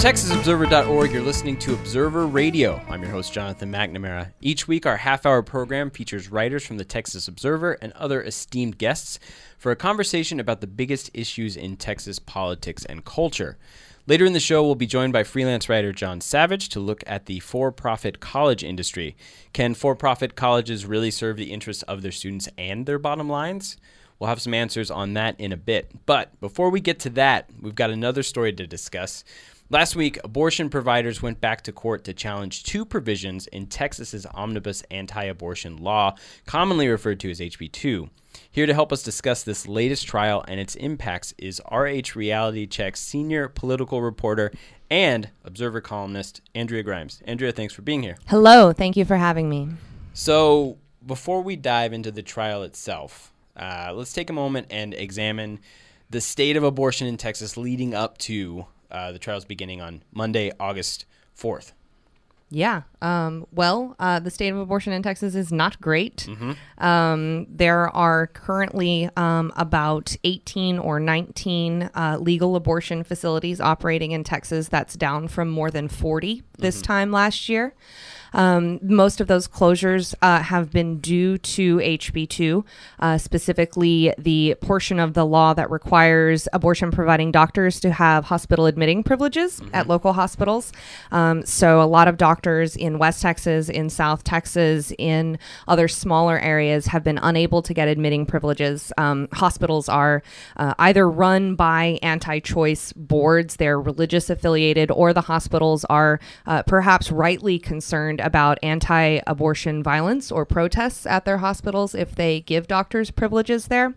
TexasObserver.org, you're listening to Observer Radio. I'm your host, Jonathan McNamara. Each week, our half-hour program features writers from the Texas Observer and other esteemed guests for a conversation about the biggest issues in Texas politics and culture. Later in the show, we'll be joined by freelance writer John Savage to look at the for-profit college industry. Can for-profit colleges really serve the interests of their students and their bottom lines? We'll have some answers on that in a bit. But before we get to that, we've got another story to discuss. Last week, abortion providers went back to court to challenge two provisions in Texas's omnibus anti-abortion law, commonly referred to as HB 2. Here to help us discuss this latest trial and its impacts is RH Reality Check's senior political reporter and Observer columnist, Andrea Grimes. Andrea, thanks for being here. Hello. Thank you for having me. So, before we dive into the trial itself, let's take a moment and examine the state of abortion in Texas leading up to the trial's beginning on Monday, August 4th. Yeah. The state of abortion in Texas is not great. There are currently about 18 or 19 legal abortion facilities operating in Texas. That's down from more than 40 this time last year. Most of those closures have been due to HB 2, specifically the portion of the law that requires abortion providing doctors to have hospital admitting privileges at local hospitals. So a lot of doctors in West Texas, in South Texas, in other smaller areas have been unable to get admitting privileges. Hospitals are either run by anti-choice boards, they're religious affiliated, or the hospitals are perhaps rightly concerned about anti-abortion violence or protests at their hospitals if they give doctors privileges there.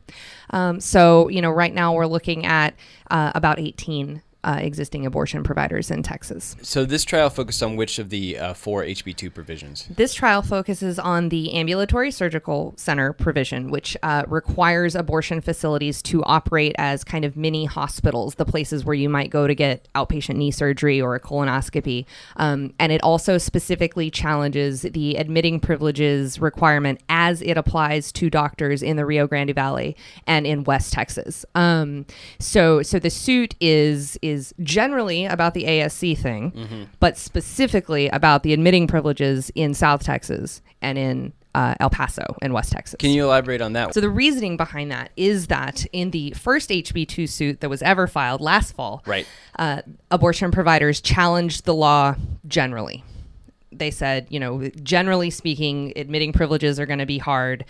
Right now we're looking at about 18 existing abortion providers in Texas. So this trial focused on which of the four HB 2 provisions? This trial focuses on the ambulatory surgical center provision, which requires abortion facilities to operate as kind of mini hospitals, the places where you might go to get outpatient knee surgery or a colonoscopy. And it also specifically challenges the admitting privileges requirement as it applies to doctors in the Rio Grande Valley and in West Texas. So the suit is generally about the ASC thing, but specifically about the admitting privileges in South Texas and in El Paso in West Texas. Can you elaborate on that? So the reasoning behind that is that in the first HB 2 suit that was ever filed last fall, abortion providers challenged the law generally. They said, generally speaking, admitting privileges are going to be hard,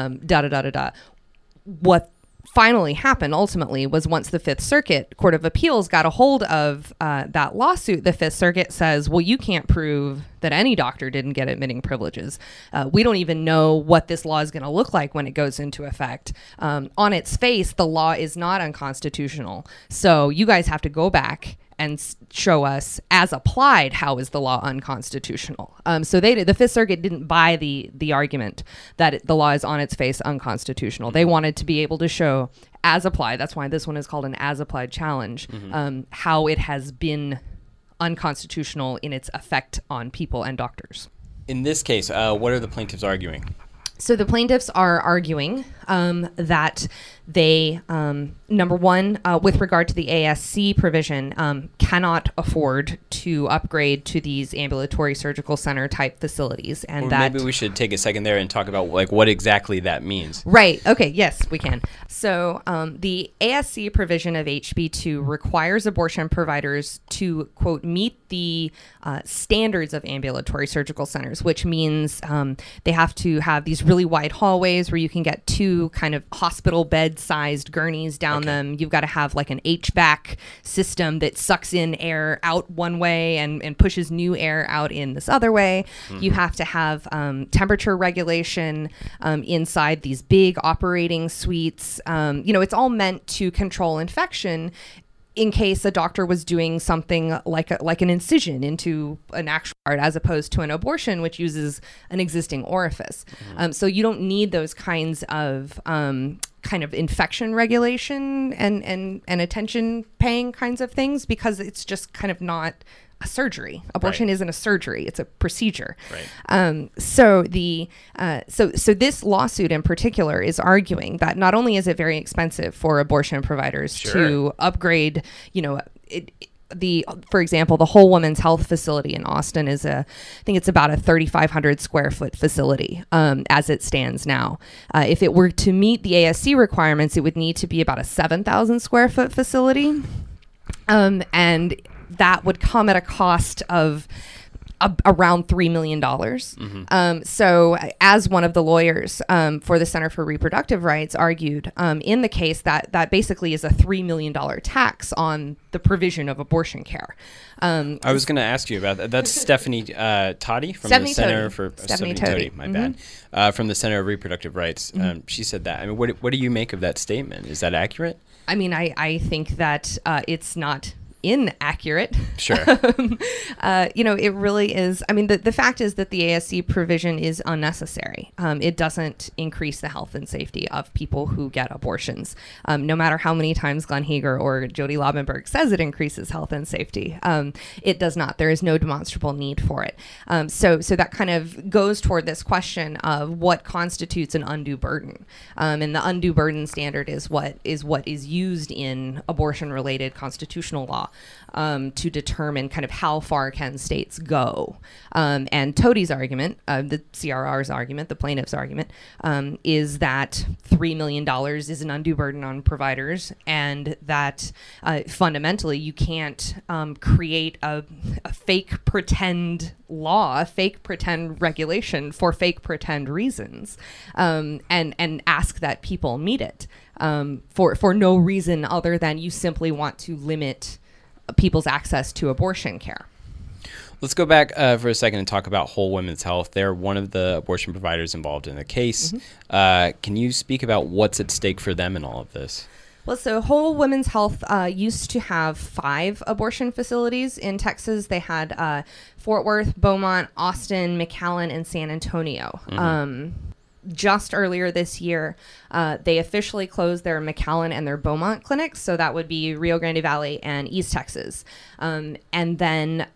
What finally happened ultimately was once the Fifth Circuit Court of Appeals got a hold of that lawsuit, the Fifth Circuit says, well, you can't prove that any doctor didn't get admitting privileges. We don't even know what this law is going to look like when it goes into effect. On its face, the law is not unconstitutional. So you guys have to go back and show us, as applied, how is the law unconstitutional. So the Fifth Circuit didn't buy the argument that the law is on its face unconstitutional. They wanted to be able to show, as applied, that's why this one is called an as-applied challenge, how it has been unconstitutional in its effect on people and doctors. In this case, what are the plaintiffs arguing? So the plaintiffs are arguing that they, number one, with regard to the ASC provision, cannot afford to upgrade to these ambulatory surgical center type facilities. And maybe we should take a second there and talk about what exactly that means. Right. Okay. Yes, we can. So the ASC provision of HB 2 requires abortion providers to, quote, meet the standards of ambulatory surgical centers, which means they have to have these really wide hallways where you can get two kind of hospital bed-sized gurneys down them. You've got to have like an HVAC system that sucks in air out one way and pushes new air out in this other way. You have to have temperature regulation inside these big operating suites. It's all meant to control infection in case a doctor was doing something like an incision into an actual part as opposed to an abortion, which uses an existing orifice. So you don't need those kinds of kind of infection regulation and attention paying kinds of things because it's just kind of not a surgery. Abortion isn't a surgery; it's a procedure. So this lawsuit in particular is arguing that not only is it very expensive for abortion providers to upgrade, for example, the Whole Women's Health facility in Austin is I think it's about a 3,500 square foot facility as it stands now. If it were to meet the ASC requirements, it would need to be about a 7,000 square foot facility. And that would come at a cost of around $3 million. So as one of the lawyers for the Center for Reproductive Rights argued in the case, that basically is a $3 million tax on the provision of abortion care. I was going to ask you about that. That's Stephanie Toddy from Stephanie the Center Toddy. for Stephanie Toddy, Toddy. my bad, from the Center of Reproductive Rights. She said that. I mean, what do you make of that statement? Is that accurate? I mean, I think that it's not inaccurate. Sure. It really is. I mean, the fact is that the ASC provision is unnecessary. It doesn't increase the health and safety of people who get abortions. No matter how many times Glenn Heger or Jody Laubenberg says it increases health and safety, it does not. There is no demonstrable need for it. So that kind of goes toward this question of what constitutes an undue burden. And the undue burden standard is what is used in abortion-related constitutional law to determine kind of how far can states go. And Tody's argument, the CRR's argument, the plaintiff's argument, is that $3 million is an undue burden on providers, and that fundamentally you can't create a fake pretend law, a fake pretend regulation for fake pretend reasons, and ask that people meet it for no reason other than you simply want to limit people's access to abortion care. Let's go back for a second and talk about Whole Women's Health. They're one of the abortion providers involved in the case. Can you speak about what's at stake for them in all of this? Well, so Whole Women's Health used to have 5 abortion facilities in Texas. They had Fort Worth, Beaumont, Austin, McAllen, and San Antonio. Just earlier this year, they officially closed their McAllen and their Beaumont clinics. So that would be Rio Grande Valley and East Texas. And then,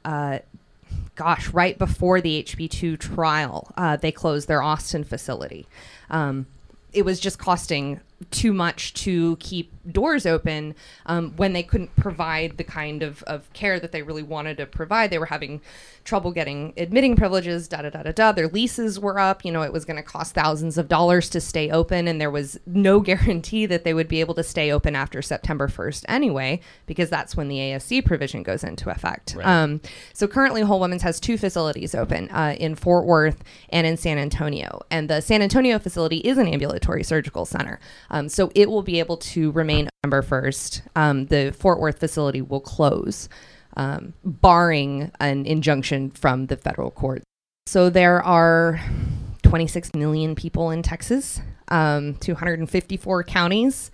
right before the HB2 trial, they closed their Austin facility. It was just costing too much to keep doors open when they couldn't provide the kind of care that they really wanted to provide. They were having trouble getting admitting privileges, Their leases were up. It was going to cost thousands of dollars to stay open, and there was no guarantee that they would be able to stay open after September 1st anyway, because that's when the ASC provision goes into effect. Right. So currently Whole Women's has 2 facilities open in Fort Worth and in San Antonio. And the San Antonio facility is an ambulatory surgical center. So it will be able to remain November 1st. The Fort Worth facility will close, barring an injunction from the federal court. So there are 26 million people in Texas, 254 counties.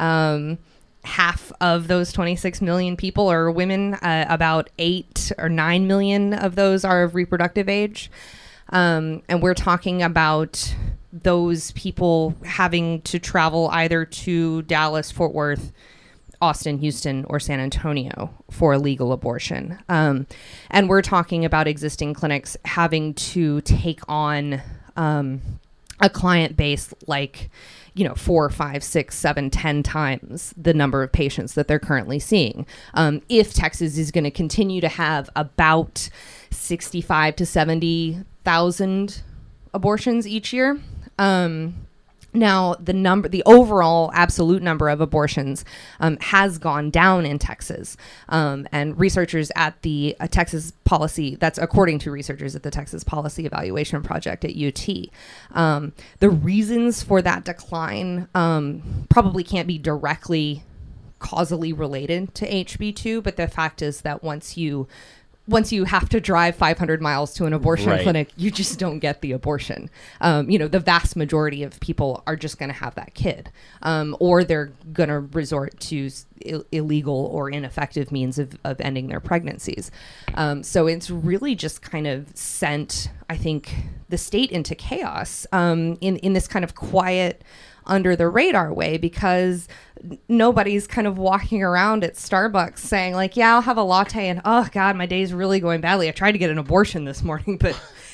Half of those 26 million people are women. About 8 or 9 million of those are of reproductive age. And we're talking about those people having to travel either to Dallas, Fort Worth, Austin, Houston, or San Antonio for a legal abortion. And we're talking about existing clinics having to take on a client base like, 4, 5, 6, 7, 10 times the number of patients that they're currently seeing. If Texas is going to continue to have about 65 to 70,000 abortions each year. Now, the overall absolute number of abortions has gone down in Texas. And researchers at the Texas Policy, that's according to researchers at the Texas Policy Evaluation Project at UT. The reasons for that decline probably can't be directly causally related to HB2, but the fact is that once you have to drive 500 miles to an abortion clinic, you just don't get the abortion. The vast majority of people are just going to have that kid, or they're going to resort to illegal or ineffective means of ending their pregnancies. So it's really just kind of sent, I think, the state into chaos in this kind of quiet, under the radar way, because nobody's kind of walking around at Starbucks saying like, yeah, I'll have a latte and oh God, my day's really going badly. I tried to get an abortion this morning, but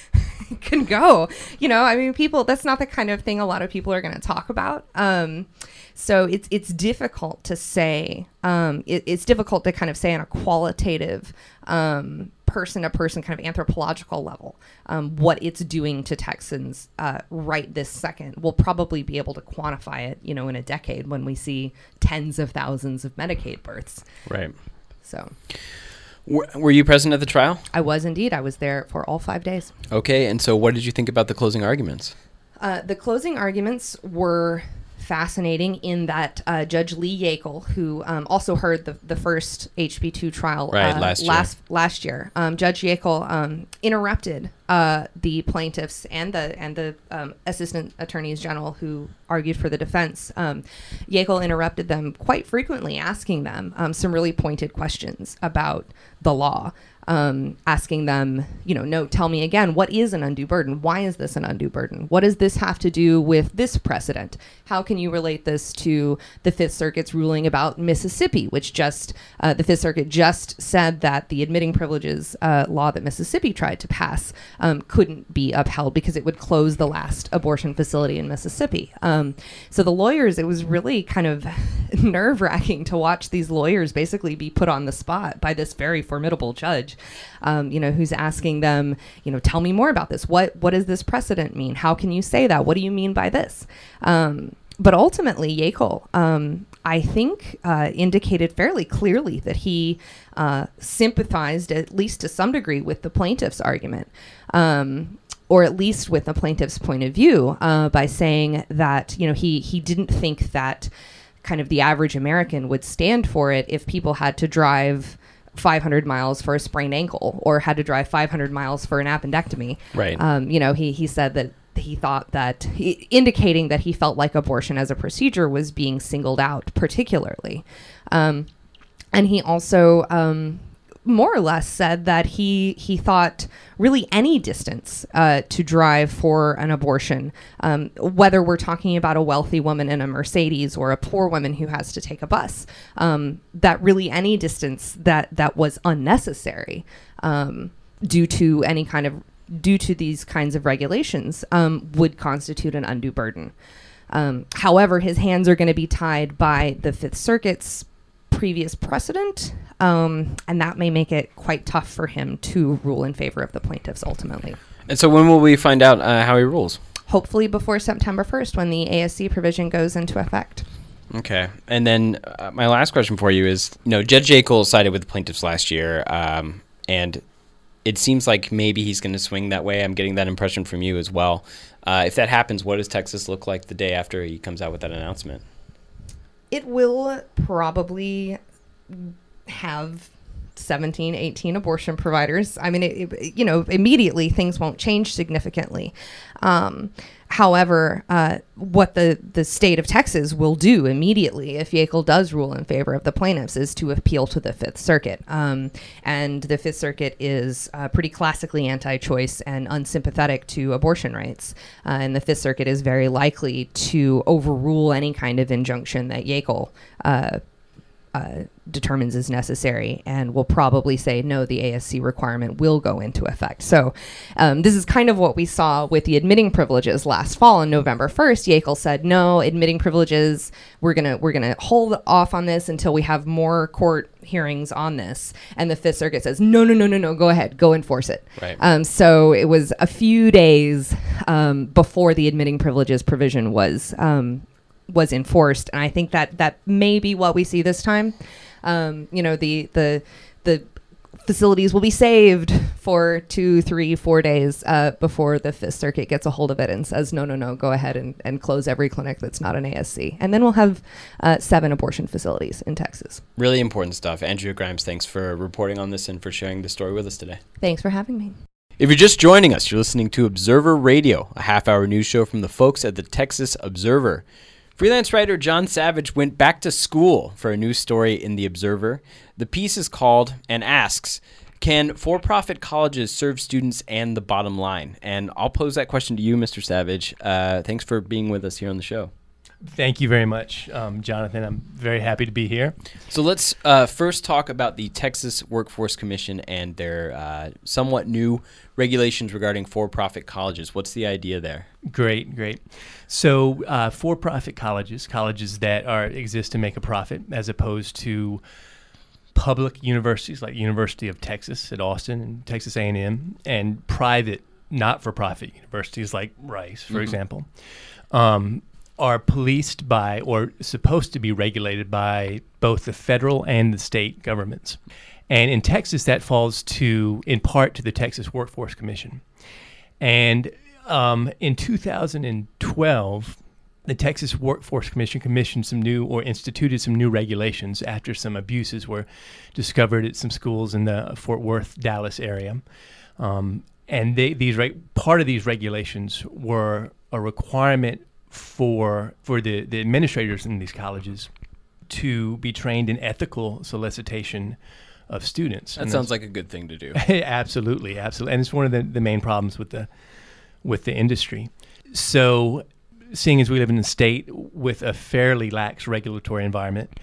can go. I mean, people, that's not the kind of thing a lot of people are going to talk about. So it's difficult to say, it's difficult to kind of say on a qualitative, person-to-person kind of anthropological level, what it's doing to Texans right this second. We'll probably be able to quantify it, in a decade when we see tens of thousands of Medicaid births. Right. So... Were you present at the trial? I was indeed. I was there for all 5 days. Okay, and so what did you think about the closing arguments? The closing arguments were fascinating in that Judge Lee Yackel, who also heard the first HB2 trial last year, Judge Yackel interrupted the plaintiffs and the assistant attorneys general who argued for the defense. Yackel interrupted them quite frequently, asking them some really pointed questions about the law. Asking them, no, tell me again, what is an undue burden? Why is this an undue burden? What does this have to do with this precedent? How can you relate this to the Fifth Circuit's ruling about Mississippi, which the Fifth Circuit just said that the admitting privileges law that Mississippi tried to pass couldn't be upheld because it would close the last abortion facility in Mississippi. So the lawyers, it was really kind of nerve-wracking to watch these lawyers basically be put on the spot by this very formidable judge. Who's asking them, tell me more about this. What does this precedent mean? How can you say that? What do you mean by this? But ultimately, Yackel, I think, indicated fairly clearly that he sympathized, at least to some degree, with the plaintiff's argument. Or at least with the plaintiff's point of view, by saying that, he didn't think that kind of the average American would stand for it if people had to drive 500 miles for a sprained ankle or had to drive 500 miles for an appendectomy. Right. He said that he thought that, indicating that he felt like abortion as a procedure was being singled out particularly. And he also more or less said that he thought really any distance to drive for an abortion, whether we're talking about a wealthy woman in a Mercedes or a poor woman who has to take a bus, that really any distance that was unnecessary due to these kinds of regulations would constitute an undue burden. However, his hands are going to be tied by the Fifth Circuit's previous precedent, and that may make it quite tough for him to rule in favor of the plaintiffs ultimately. And so when will we find out how he rules? Hopefully before September 1st, when the ASC provision goes into effect. Okay. And then my last question for you is, Judge Yackel sided with the plaintiffs last year, and it seems like maybe he's going to swing that way. I'm getting that impression from you as well. If that happens, what does Texas look like the day after he comes out with that announcement? It will probably have 17, 18 abortion providers. I mean, immediately things won't change significantly. However, what the state of Texas will do immediately if Yackel does rule in favor of the plaintiffs is to appeal to the Fifth Circuit. And the Fifth Circuit is pretty classically anti-choice and unsympathetic to abortion rights. And the Fifth Circuit is very likely to overrule any kind of injunction that Yackel determines is necessary, and will probably say, no, the ASC requirement will go into effect. So this is kind of what we saw with the admitting privileges last fall on November 1st. Yackel said, no, admitting privileges, we're gonna hold off on this until we have more court hearings on this. And the Fifth Circuit says, no, go ahead, go enforce it. Right. So it was a few days before the admitting privileges provision was enforced, and I think that may be what we see this time. The facilities will be saved for 2, 3, 4 days before the Fifth Circuit gets a hold of it and says, no, go ahead and close every clinic that's not an ASC. And then we'll have 7 abortion facilities in Texas. Really important stuff. Andrea Grimes, thanks for reporting on this and for sharing the story with us today. Thanks for having me. If you're just joining us, you're listening to Observer Radio, a half-hour news show from the folks at the Texas Observer. Freelance writer John Savage went back to school for a new story in The Observer. The piece is called and asks, can for-profit colleges serve students and the bottom line? And I'll pose that question to you, Mr. Savage. Thanks for being with us here on the show. Thank you very much, Jonathan. I'm very happy to be here. So let's first talk about the Texas Workforce Commission and their somewhat new regulations regarding for-profit colleges. What's the idea there? Great. So for-profit colleges that exist to make a profit, as opposed to public universities like University of Texas at Austin and Texas A&M, and private not-for-profit universities like Rice, for example, are policed by or supposed to be regulated by both the federal and the state governments. And in Texas, that falls in part to the Texas Workforce Commission. And in 2012, the Texas Workforce Commission instituted some new regulations after some abuses were discovered at some schools in the Fort Worth, Dallas area. And part of these regulations were a requirement for the administrators in these colleges to be trained in ethical solicitation of students. That sounds like a good thing to do. Absolutely. And it's one of the main problems with the industry. So, seeing as we live in a state with a fairly lax regulatory environment,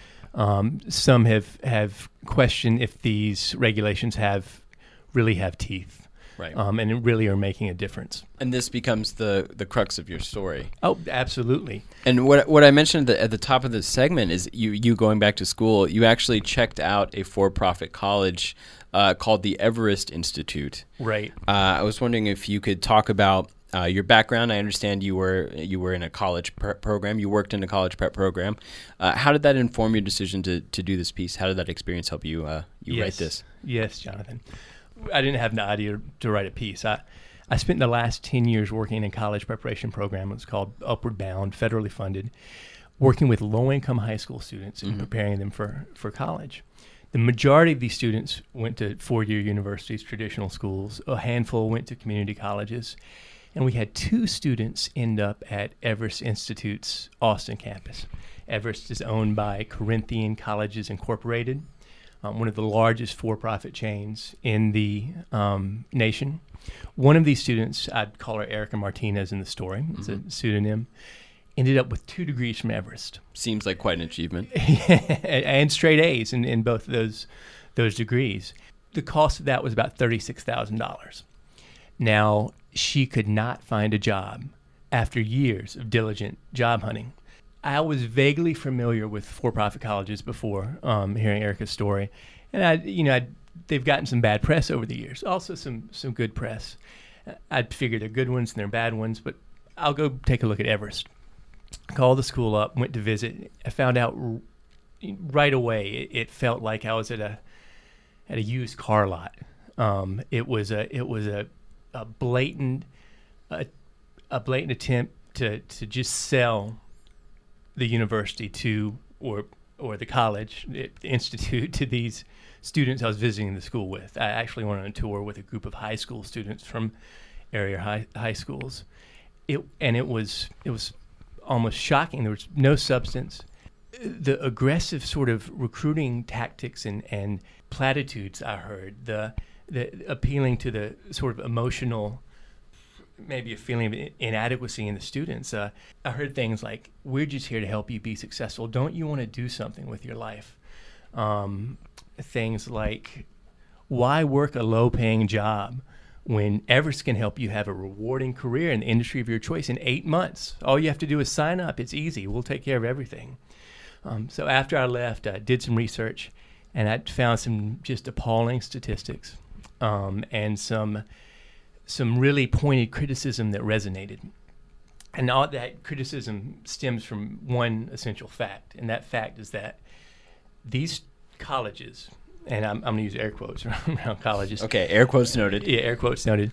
some have questioned if these regulations really have teeth. Right. And it really are making a difference. And this becomes the crux of your story. Oh, absolutely. And what I mentioned at the top of this segment is you going back to school, you actually checked out a for-profit college called the Everest Institute. Right. I was wondering if you could talk about your background. I understand you were in a college prep program. You worked in a college prep program. How did that inform your decision to do this piece? How did that experience help you write this? Yes, Jonathan. I didn't have an idea to write a piece. I spent the last 10 years working in a college preparation program. It was called Upward Bound, federally funded, working with low-income high school students and preparing them for college. The majority of these students went to four-year universities, traditional schools. A handful went to community colleges. And we had 2 students end up at Everest Institute's Austin campus. Everest is owned by Corinthian Colleges Incorporated, one of the largest for-profit chains in the nation. One of these students, I'd call her Erica Martinez in the story, it's a pseudonym, ended up with 2 degrees from Everest. Seems like quite an achievement. And straight A's in both of those degrees. The cost of that was about $36,000. Now, she could not find a job after years of diligent job hunting. I was vaguely familiar with for-profit colleges before hearing Erica's story, and they've gotten some bad press over the years. Also, some good press. I'd figure they're good ones and they're bad ones, but I'll go take a look at Everest. Called the school up, went to visit. I found out right away it felt like I was at a used car lot. It was a blatant attempt to just sell the university or the college, the institute, to these students I was visiting the school with. I actually went on a tour with a group of high school students from area high schools. It was almost shocking. There was no substance. The aggressive sort of recruiting tactics and platitudes I heard, the appealing to the sort of emotional, maybe a feeling of inadequacy in the students. I heard things like, we're just here to help you be successful. Don't you want to do something with your life? Things like, why work a low-paying job when Everest can help you have a rewarding career in the industry of your choice in 8 months? All you have to do is sign up. It's easy. We'll take care of everything. So after I left, I did some research, and I found some just appalling statistics and some really pointed criticism that resonated. And all that criticism stems from one essential fact, and that fact is that these colleges, and I'm going to use air quotes around colleges. Okay, air quotes noted. Yeah, air quotes noted.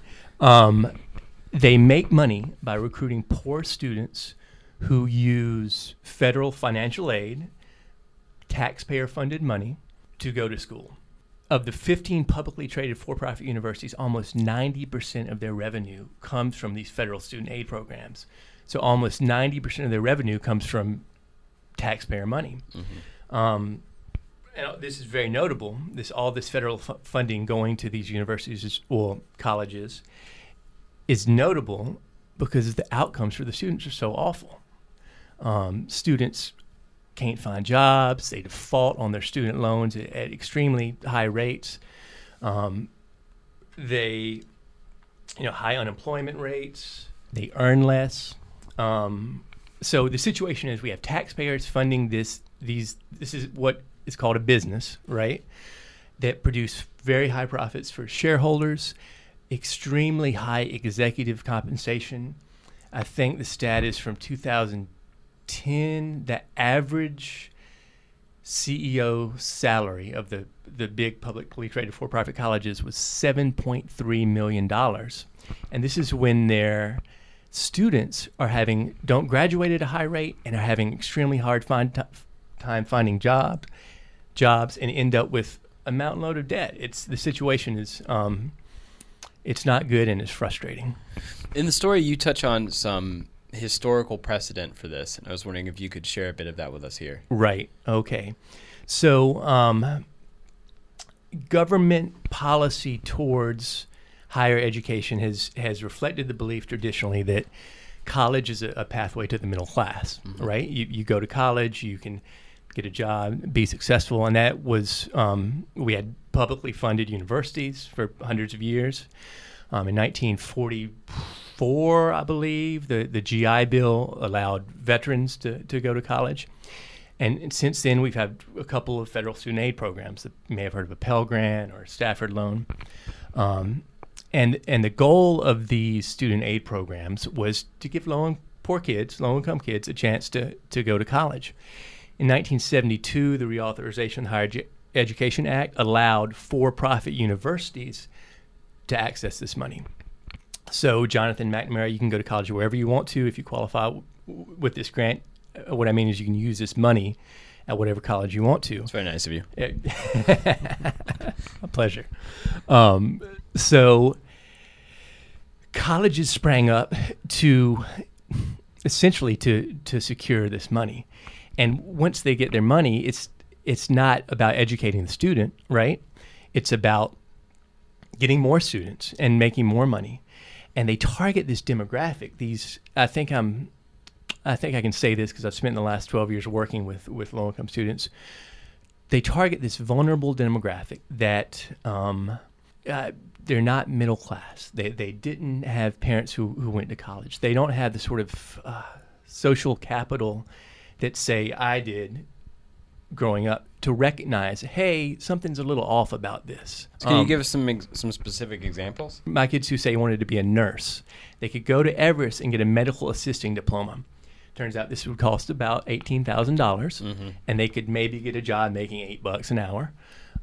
They make money by recruiting poor students who use federal financial aid, taxpayer-funded money, to go to school. Of the 15 publicly traded for-profit universities, almost 90% of their revenue comes from these federal student aid programs. So almost 90% of their revenue comes from taxpayer money. And this is very notable. All this federal funding going to these universities or colleges is notable because the outcomes for the students are so awful. Students can't find jobs. They default on their student loans at extremely high rates. They, high unemployment rates. They earn less. So the situation is we have taxpayers funding this is what is called a business, right? That produce very high profits for shareholders, extremely high executive compensation. I think the stat is from 2010, the average CEO salary of the big publicly traded for-profit colleges was $7.3 million. And this is when their students don't graduate at a high rate and are having extremely hard time finding jobs and end up with a mountain load of debt. The situation is it's not good and it's frustrating. In the story, you touch on some historical precedent for this, and I was wondering if you could share a bit of that with us here. Right. Okay. So government policy towards higher education has reflected the belief traditionally that college is a pathway to the middle class, mm-hmm. right? You go to college, you can get a job, be successful, and that was we had publicly funded universities for hundreds of years. In 1944, I believe, the GI Bill allowed veterans to go to college. And since then, we've had a couple of federal student aid programs that you may have heard of a Pell Grant or a Stafford Loan. And the goal of these student aid programs was to give low-income kids, a chance to go to college. In 1972, the Reauthorization of the Higher Education Act allowed for-profit universities to access this money. So, Jonathan McNamara, you can go to college wherever you want to if you qualify with this grant. What I mean is you can use this money at whatever college you want to. It's very nice of you. A pleasure. So colleges sprang up to essentially to secure this money. And once they get their money, it's not about educating the student, right? It's about getting more students and making more money. And they target this demographic. I think I can say this because I've spent the last 12 years working with low-income students. They target this vulnerable demographic that they're not middle class. They didn't have parents who went to college. They don't have the sort of social capital that, say, I did growing up to recognize, hey, something's a little off about this. So can you give us some specific examples? My kids who say they wanted to be a nurse, they could go to Everest and get a medical assisting diploma. Turns out this would cost about $18,000, mm-hmm. and they could maybe get a job making $8 an hour,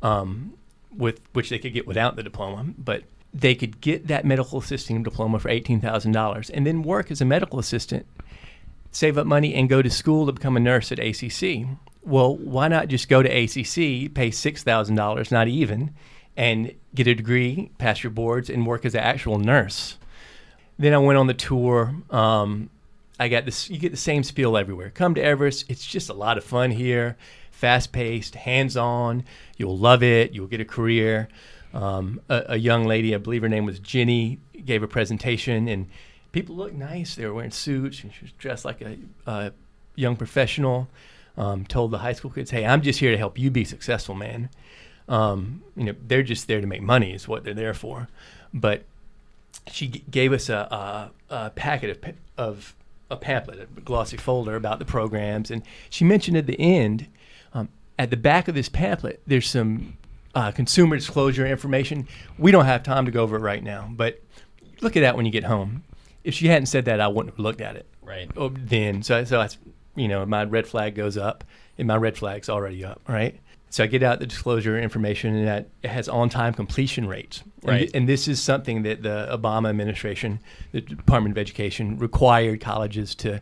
with which they could get without the diploma. But they could get that medical assisting diploma for $18,000 and then work as a medical assistant, save up money, and go to school to become a nurse at ACC. Well, why not just go to ACC, pay $6,000, not even, and get a degree, pass your boards, and work as an actual nurse? Then I went on the tour. I got this. You get the same spiel everywhere. Come to Everest. It's just a lot of fun here. Fast-paced, hands-on. You'll love it. You'll get a career. A young lady, I believe her name was Jenny, gave a presentation, and people looked nice. They were wearing suits, and she was dressed like a young professional. Told the high school kids, "Hey, I'm just here to help you be successful, man." They're just there to make money is what they're there for. But she gave us a packet of a pamphlet, a glossy folder about the programs, and she mentioned at the end, at the back of this pamphlet, there's some consumer disclosure information. We don't have time to go over it right now, but look at that when you get home. If she hadn't said that, I wouldn't have looked at it. Right. Then, so that's, my red flag goes up, and my red flag's already up, right? So I get out the disclosure information, and that it has on-time completion rates. Right. And this is something that the Obama administration, the Department of Education, required colleges to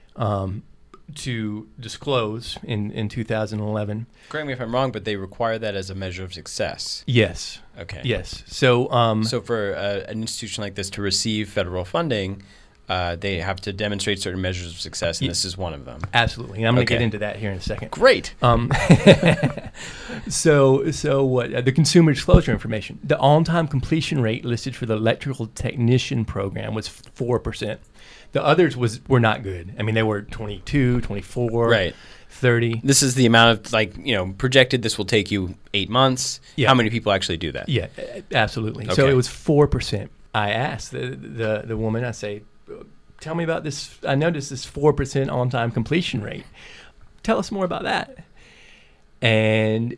disclose in 2011. Correct me if I'm wrong, but they require that as a measure of success. Yes. Okay. Yes. So so for an institution like this to receive federal funding, they have to demonstrate certain measures of success, and this is one of them. Absolutely. And I'm going to get into that here in a second. Great. So what? The consumer disclosure information. The on-time completion rate listed for the electrical technician program was 4%. The others were not good. I mean, they were 22, 24, right. 30. This is the amount of, projected this will take you 8 months. Yeah. How many people actually do that? Yeah, absolutely. Okay. So it was 4%. I asked the woman, I say, tell me about this. I noticed this 4% on-time completion rate. Tell us more about that. And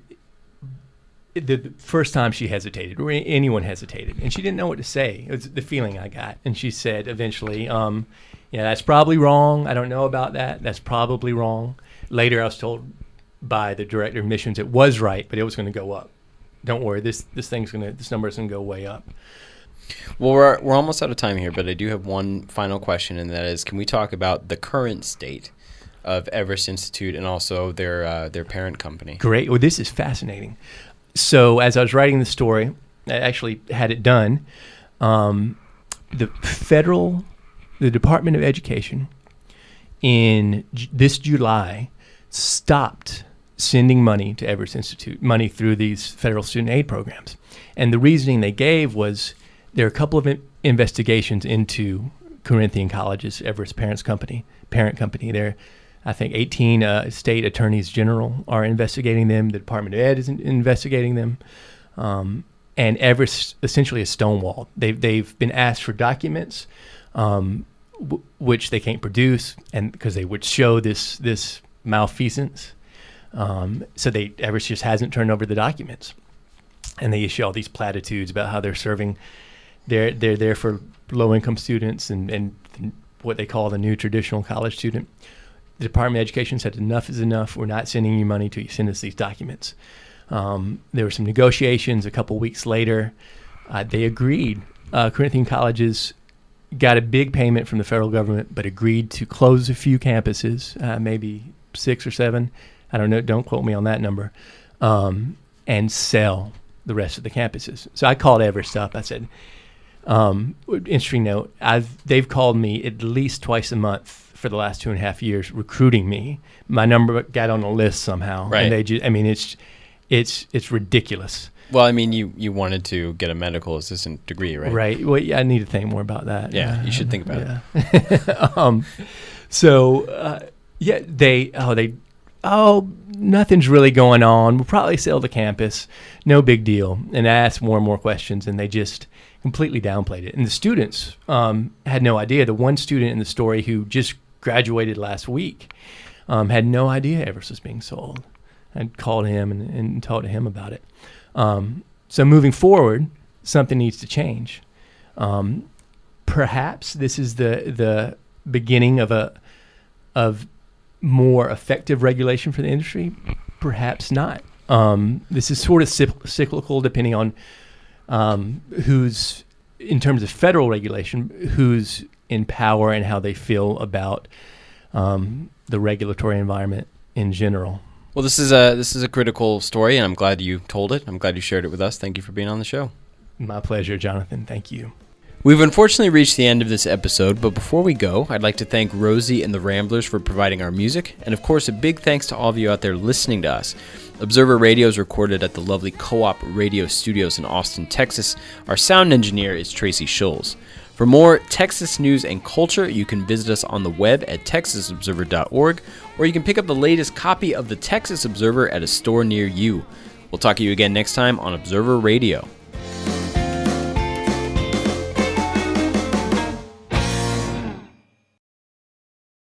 the first time she hesitated, or anyone hesitated, and she didn't know what to say. It was the feeling I got. And she said eventually, that's probably wrong. I don't know about that. That's probably wrong. Later, I was told by the director of missions it was right, but it was going to go up. Don't worry, this number is going to go way up. Well, we're almost out of time here, but I do have one final question, and that is, can we talk about the current state of Everest Institute and also their parent company? Great. Well, this is fascinating. So as I was writing the story, I actually had it done. The Department of Education in this July stopped sending money to Everest Institute, money through these federal student aid programs. And the reasoning they gave was there are a couple of investigations into Corinthian College's Everest parent company. There, I think 18 state attorneys general are investigating them. The Department of Ed is investigating them. And Everest essentially is stonewalled. They've been asked for documents, which they can't produce, and because they would show this malfeasance. So Everest just hasn't turned over the documents, and they issue all these platitudes about how they're serving. They're there for low-income students and what they call the new traditional college student. The Department of Education said enough is enough. We're not sending you money till you send us these documents. There were some negotiations. A couple weeks later, they agreed. Corinthian Colleges got a big payment from the federal government, but agreed to close a few campuses, maybe 6 or 7. I don't know. Don't quote me on that number. And sell the rest of the campuses. So I called Everest up. I said, interesting note, they've called me at least twice a month for the last 2.5 years recruiting me. My number got on the list somehow. Right. And they just, I mean, it's ridiculous. Well, I mean, you wanted to get a medical assistant degree, right? Right. Well, yeah, I need to think more about that. Yeah, you should think about it. Nothing's really going on. We'll probably sell the campus. No big deal. And I asked more and more questions, and they just completely downplayed it. And the students had no idea. The one student in the story who just graduated last week had no idea Everest was being sold. I called him and talked to him about it. So moving forward, something needs to change. Perhaps this is the beginning of more effective regulation for the industry. Perhaps not. This is sort of cyclical, depending on who's, in terms of federal regulation, who's in power and how they feel about the regulatory environment in general. Well, this is a critical story, and I'm glad you told it. I'm glad you shared it with us. Thank you for being on the show. My pleasure, Jonathan. Thank you. We've unfortunately reached the end of this episode, but before we go, I'd like to thank Rosie and the Ramblers for providing our music, and of course, a big thanks to all of you out there listening to us. Observer Radio is recorded at the lovely Co-op Radio Studios in Austin, Texas. Our sound engineer is Tracy Schulz. For more Texas news and culture, you can visit us on the web at texasobserver.org, or you can pick up the latest copy of the Texas Observer at a store near you. We'll talk to you again next time on Observer Radio.